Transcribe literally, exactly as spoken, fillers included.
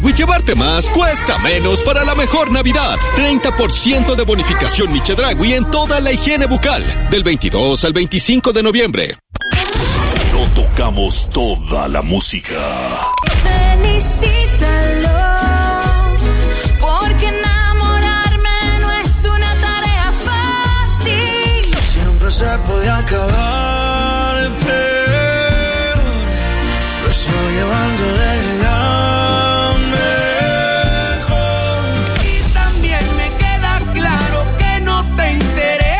Y llevarte más cuesta menos para la mejor Navidad. treinta por ciento de bonificación Michedragui en toda la higiene bucal. Del veintidós al veinticinco de noviembre. No tocamos toda la música. Felicítalo, porque enamorarme no es una tarea fácil. Siempre se podía acabar peor. Lo estoy llevando de